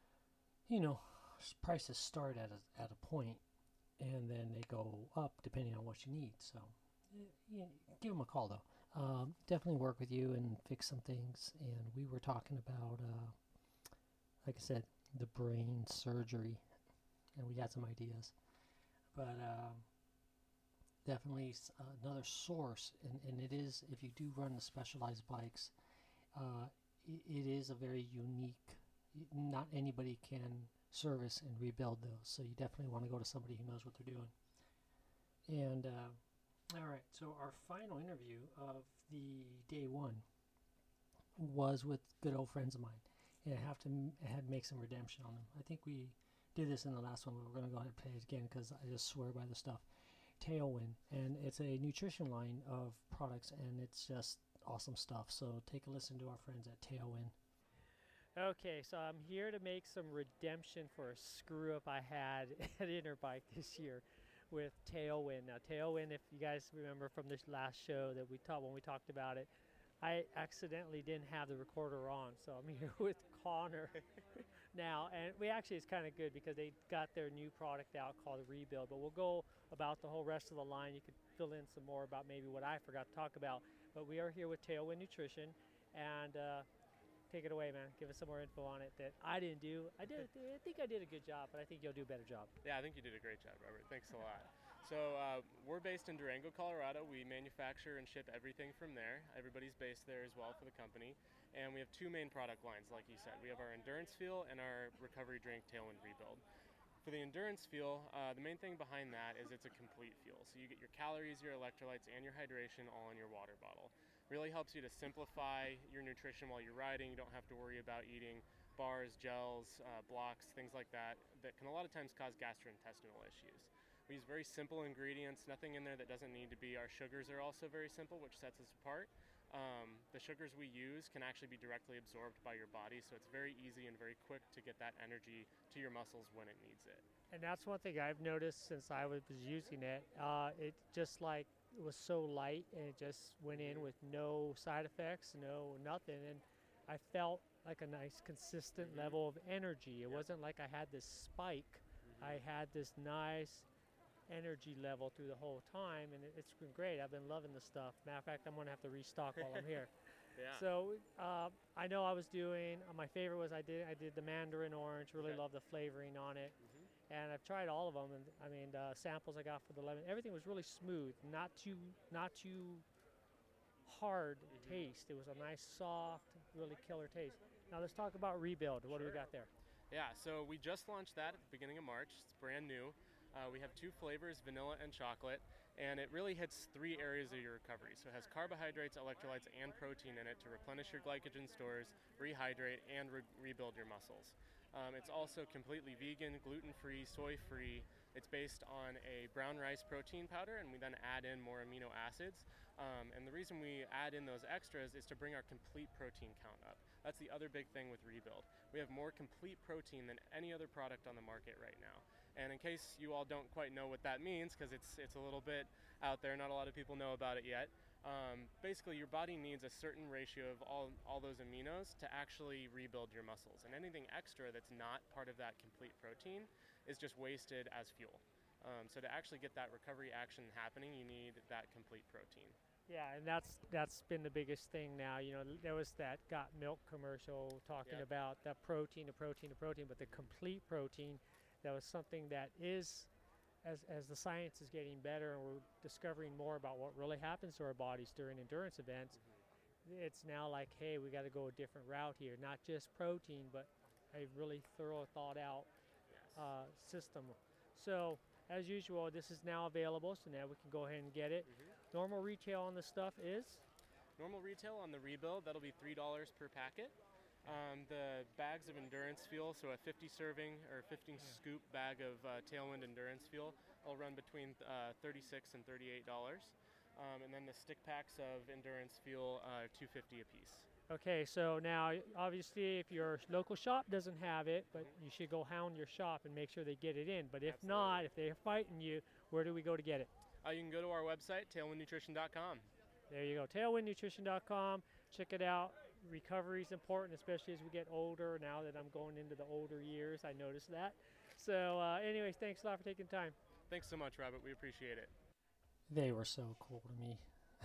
S2: prices start at a point, and then they go up depending on what you need. So, give them a call though. Definitely work with you and fix some things. And we were talking about, like I said, the brain surgery, and we had some ideas. But definitely another source, and it is, if you do run the Specialized bikes, it is a very unique, not anybody can service and rebuild those, so you definitely want to go to somebody who knows what they're doing. And all right, so our final interview of the day one was with good old friends of mine, and I had to make some redemption on them. I think we did this in the last one, but we're going to go ahead and play it again because I just swear by the stuff. Tailwind, and it's a nutrition line of products, and it's just awesome stuff. So take a listen to our friends at Tailwind.
S5: Okay, so I'm here to make some redemption for a screw up I had at Interbike this year with Tailwind. Now, Tailwind, if you guys remember from this last show that we talked when we talked about it, I accidentally didn't have the recorder on, so I'm here with Connor now, and we actually it's kind of good because they got their new product out called Rebuild. But we'll go about the whole rest of the line. You could fill in some more about maybe what I forgot to talk about. But we are here with Tailwind Nutrition, and take it away, man. Give us some more info on it that I didn't do. I think I did a good job, but I think you'll do a better job.
S9: Yeah, I think you did a great job, Robert. Thanks a lot. So we're based in Durango, Colorado. We manufacture and ship everything from there. Everybody's based there as well for the company. And we have two main product lines, like you said. We have our Endurance Fuel and our Recovery Drink Tailwind Rebuild. For the Endurance Fuel, the main thing behind that is it's a complete fuel. So you get your calories, your electrolytes, and your hydration all in your water bottle. Really helps you to simplify your nutrition while you're riding. You don't have to worry about eating bars, gels, blocks, things like that can a lot of times cause gastrointestinal issues. We use very simple ingredients, nothing in there that doesn't need to be. Our sugars are also very simple, which sets us apart. The sugars we use can actually be directly absorbed by your body, so it's very easy and very quick to get that energy to your muscles when it needs it.
S5: And that's one thing I've noticed since I was using it. It just like it was so light, and it just went in with no side effects, no nothing, and I felt like a nice consistent level of energy. It wasn't like I had this spike. I had this nice energy level through the whole time, and it's been great. I've been loving the stuff. Matter of fact, I'm gonna have to restock while I'm here.
S9: Yeah.
S5: So I know I was doing my favorite was I did the mandarin orange. Really
S9: Okay.
S5: love the flavoring on it, and I've tried all of them. And I mean the samples I got for the lemon, everything was really smooth, not too hard taste. It was a nice soft, really killer taste. Now let's talk about Rebuild. What do we got there?
S9: Yeah, so we just launched that at the beginning of March. It's brand new. We have two flavors, vanilla and chocolate, and it really hits three areas of your recovery. So it has carbohydrates, electrolytes, and protein in it to replenish your glycogen stores, rehydrate, and rebuild your muscles. It's also completely vegan, gluten-free, soy-free. It's based on a brown rice protein powder, and we then add in more amino acids. And the reason we add in those extras is to bring our complete protein count up. That's the other big thing with Rebuild. We have more complete protein than any other product on the market right now. And in case you all don't quite know what that means, because it's a little bit out there, not a lot of people know about it yet, basically your body needs a certain ratio of all those aminos to actually rebuild your muscles. And anything extra that's not part of that complete protein is just wasted as fuel. So to actually get that recovery action happening, you need that complete protein.
S5: Yeah, and that's been the biggest thing now. You know, there was that Got Milk commercial talking
S9: Yep.
S5: about the protein, but the complete protein, that was something that is, as the science is getting better and we're discovering more about what really happens to our bodies during endurance events, it's now like, hey, we got to go a different route here. Not just protein, but a really thorough, thought out system. So, as usual, this is now available, so now we can go ahead and get it. Normal retail on this stuff is?
S9: Normal retail on the Rebuild, that'll be $3 per packet. The bags of endurance fuel, so a 50 serving or 50 scoop bag of Tailwind endurance fuel, will run between $36 and $38. And then the stick packs of endurance fuel, $2.50 a piece.
S5: Okay, so now obviously if your local shop doesn't have it, but you should go hound your shop and make sure they get it in. But if not, if they're fighting you, where do we go to get it?
S9: You can go to our website, tailwindnutrition.com.
S5: There you go, tailwindnutrition.com. Check it out. Recovery is important, especially as we get older. Now that I'm going into the older years, I noticed that. So anyways, thanks a lot for taking the time.
S9: Thanks so much, Robert. We appreciate it.
S2: They were so cool to me.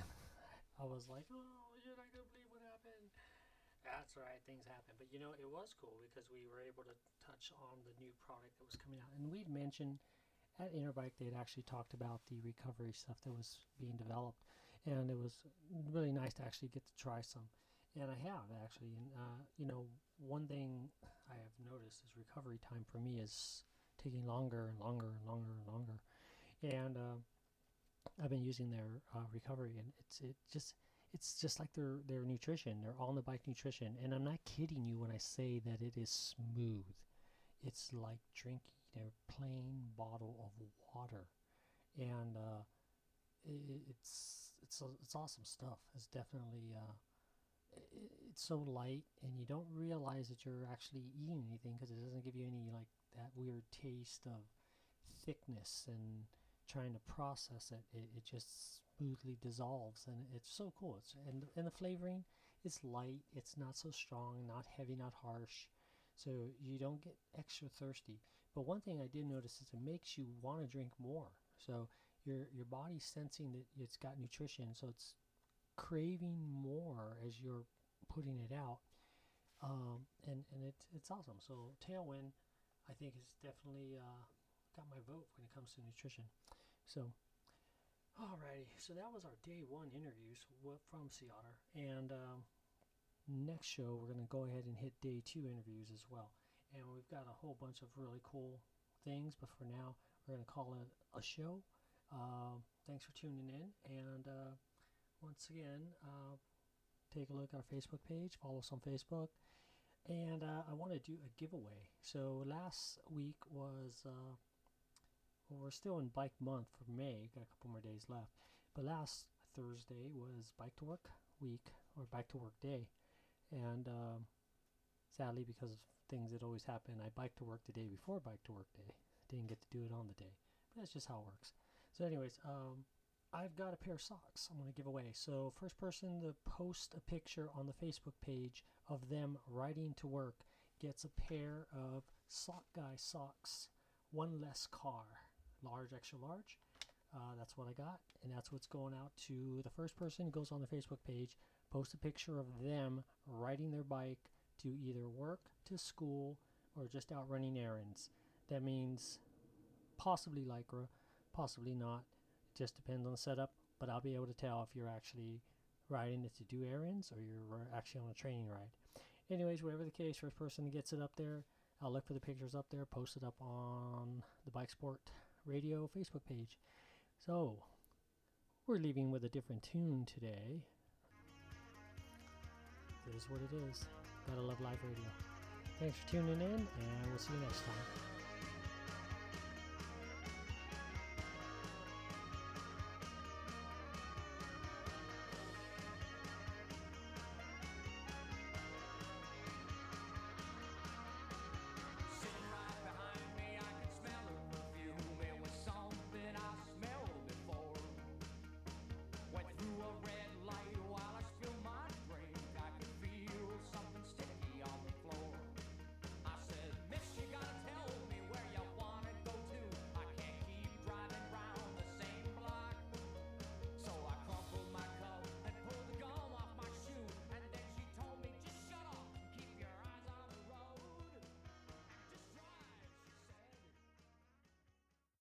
S2: I was like, oh, you're not going to believe what happened. That's right, things happen. But, you know, it was cool because we were able to touch on the new product that was coming out. And we'd mentioned at Interbike, they'd actually talked about the recovery stuff that was being developed. And it was really nice to actually get to try some. And I have, actually. And, you know, one thing I have noticed is recovery time for me is taking longer and longer and longer and longer. And I've been using their recovery, and it's just like their nutrition, their on the bike nutrition. And I'm not kidding you when I say that it is smooth. It's like drinking a plain bottle of water, and it's awesome stuff. It's definitely it's it's so light, and you don't realize that you're actually eating anything because it doesn't give you any like that weird taste of thickness and trying to process it. It just smoothly dissolves, and it's so cool. And the flavoring is light. It's not so strong, not heavy, not harsh, so you don't get extra thirsty. But one thing I did notice is it makes you want to drink more. So your body's sensing that it's got nutrition, so it's craving more as you're putting it out. And it's awesome. So Tailwind, I think, is definitely got my vote when it comes to nutrition. So alrighty, so that was our day 1 interviews from Sea Otter, and next show we're going to go ahead and hit day 2 interviews as well. And we've got a whole bunch of really cool things, but for now we're going to call it a show. Thanks for tuning in, and once again, take a look at our Facebook page, follow us on Facebook, and I want to do a giveaway. So last week was, well, we're still in bike month for May, got a couple more days left, but last Thursday was Bike to Work week, or Bike to Work day, and sadly, because of things that always happen, I biked to work the day before Bike to Work day. Didn't get to do it on the day, but that's just how it works. So anyways, I've got a pair of socks I'm going to give away. So first person to post a picture on the Facebook page of them riding to work gets a pair of Sock Guy socks, one less car, large, extra large. That's what I got, and that's what's going out to the first person who goes on the Facebook page, post a picture of them riding their bike to either work, to school, or just out running errands. That means possibly Lycra, possibly not. It just depends on the setup, but I'll be able to tell if you're actually riding it to do errands or you're actually on a training ride. Anyways, whatever the case, first person that gets it up there, I'll look for the pictures up there, post it up on the Bike Sport Radio Facebook page. So, we're leaving with a different tune today. It is what it is. Gotta love live radio. Thanks for tuning in, and we'll see you next time.